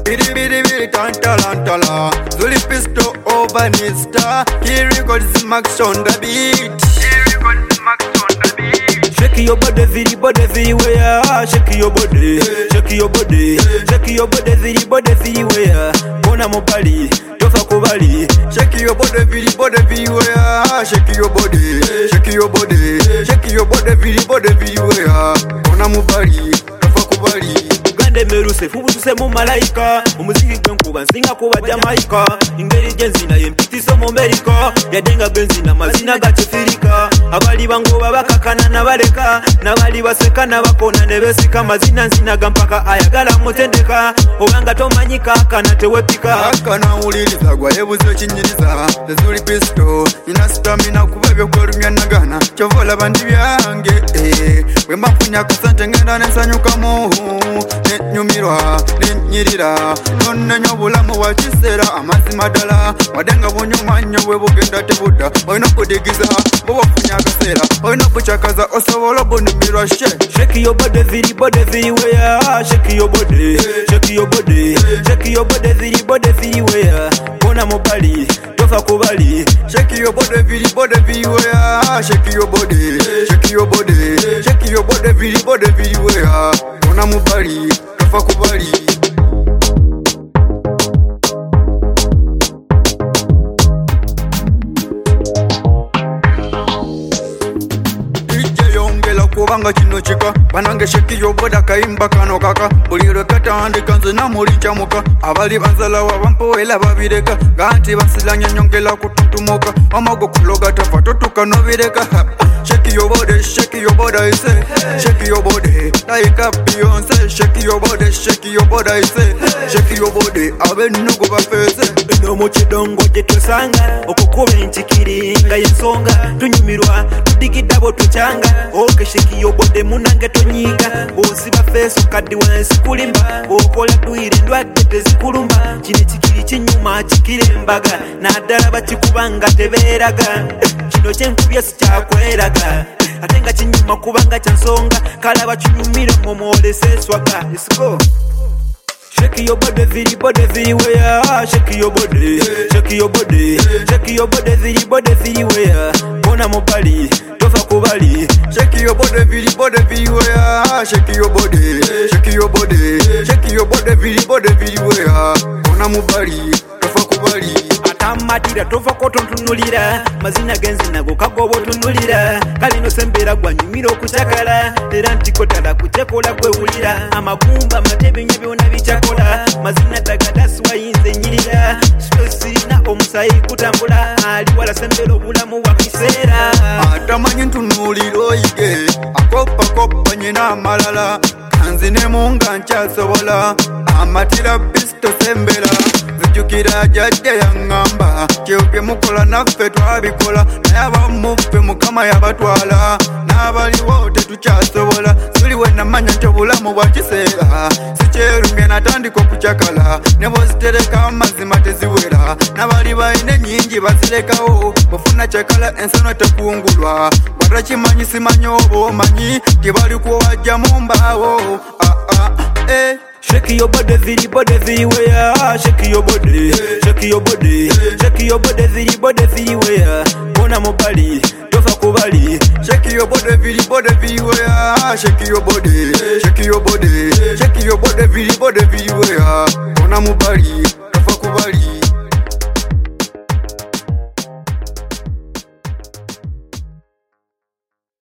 Bidi bidi bidi tantalantala. Zuli pistol over Nista. He records Max on the beat. Shake your body, viri body, viri where. Shake your body, shake your body, shake your body, viri where. Bona mobali, tofa kubali. Shake your body, viri where. Shake your body, shake your body, shake your body, viri where. Bona mobali, tofa kubali. Ugande meruse, fubutuse mu malaika. Umuziki gwenkuba nsinga kuba Jamaica. Ingeri genzina yempitiso mu Amerika. Yadenga genzina mazina gachefirika. Abali bango babakakana nabaleka. Nabali baseka nabakona nebesika. Mazina nsinaga mpaka ayagala mutendeka. Obanga tomanyika kana tewepika. Akana uliriza gwa ebuze kinyiriza. Zuli pisto ina stamina kuba byokolumya nagana. Chovola bandi byange Wemba mfunya kasante ngenda nensanyukamu. Nyumirwa nyirira none nyobulamu wa kisera amazima dala wadenga bunyumanyo bwe bugenda tebuda oyina kudigiza bo wafunya kasera oyina kuchakaza osobola bunyumirwa shake your body viri where shake your body shake your body shake your body viri where bona mobali tofa kubali shake your body viri where shake your body shake your body shake your body viri where bona mobali tofa kubali kubanga kino chika banange shake your body kaimba kano kaka buliro katandika nze namuli chamuka abali banzala wabampowela babireka ganti basilanya nyongela kututumoka amago kuloga tafatotuka nobireka shake your body I say shake your body like a Beyonce shake your body I say shake your body abenugo bafeze no mochidongo jetosanga okukuba inchikiri nga yensonga tunyumirwa tudigidabo tuchanga okay shake your body munange tonyiga osiba face kadi wansi kulimba okola duire ndwadde tezikulumba kine kikiri kinyuma kikirimbaga naddala bakikubanga tebeeraga kino kyenkubye sikyakweraga atenga kinyuma kubanga kyansonga kalaba kinyumire momoleseswaga let's go. Shake your body viri where shake your body shake your body shake your body viri where bona mobali tofa kubali shake your body viri where shake your body shake your body shake your body viri where bona mobali tofa kubali atamatira tofa kotontunulira mazina genzi nago kagobo tunulira kalino sembera gwanyumira okuchakala era ntikotala kuchekola kwewulira amagumba matebe nyabyona bichakola mazina tagadasi wayinze nyirira sirina omusayi kutambula ali wala sembera obulamu wa kiseera atamanyi ntunuliro yige akopa nyina amalala kanzine munga nkyasobola amatira pisto sembera zijukira jadde yangamba kyebye mukola naffe twabikola naye abamuffe mukama yabatwala n'abaliwo tetukyasobola suliwe namanya nti obulamu bwa kiseera sikyerumye natandika okucakala ne bozitereka amazima teziwera n'abali balina ennyingi bazirekawo bufuna kyakala ensano tekungulwa bwatakimanyi simanyi oba omanyi tibali kuwajja mu mbaawo Shake your body viri where shake your body shake your body shake your body viri where bona mobali tofa kubali shake your body viri where shake your body shake your body shake your body viri where bona mobali tofa kubali